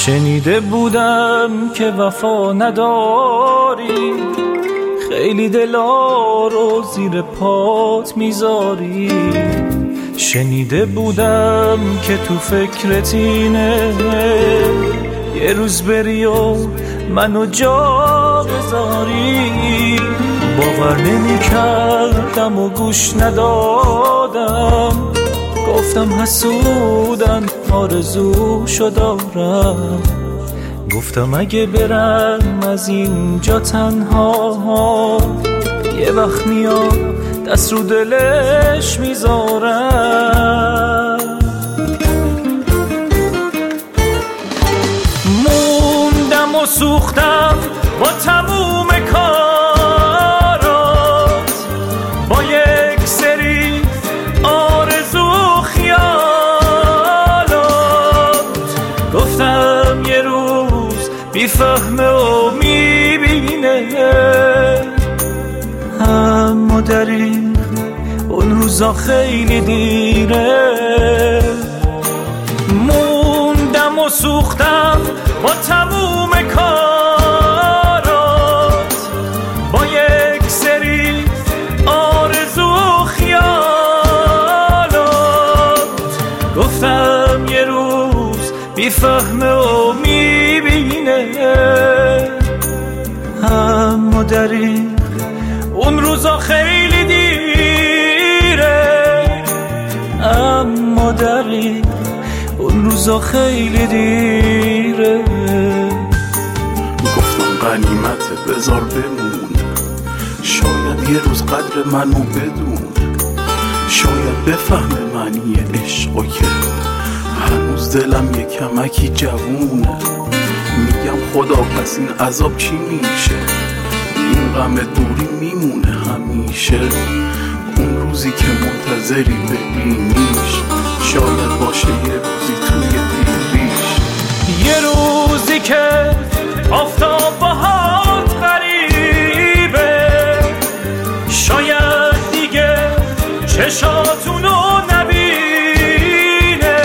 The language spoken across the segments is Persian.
شنیده بودم که وفا نداری، خیلی دلا رو زیر پات میذاری. شنیده بودم که تو فکرت اینه یه روز بری و منو جا بذاری. باور نمی کردم و گوش ندادم، گفتم حسودن آرزوشو دارم. گفتم اگه برم از اینجا تنها، یه وقت میاد دست رو دلش میذارم. موندم و سوختم با تموم کارات، با یک سری آرزو و خیالات. گفتم یه روز بیفهمه و میبینه، اما دریغ اون روزا خیلی دیره. موندم و سوختم با تموم کارات، با یک سری آرزو و خیالات. گفتم یه روز بیفهمه و میبینه، اما دریغ اون روزا خیلی دیره. اما دریغ اون روزا خیلی دیره. گفتم غنیمت بذار بمون، شاید یه روز قدر منو بدون. شاید بفهمه معنی عشقو که هنوز دلم یه کمکی جوونه. میگم خدا پس این عذاب چی میشه، این غم دوری میمونه همیشه. اون روزی که منتظری ببینیش، شاید باشه یه روزی توی دیریش. یه روزی که آفتاب باهات غریبه، شاید دیگه چشاتونو نبینه.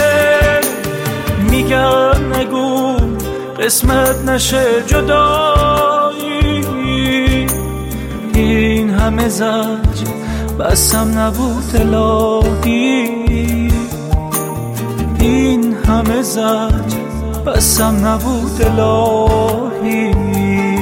میگم نگو قسمت نشه جدایی، این همه زجر بسم نبود الهی. این همه زجر بسم نبود الهی.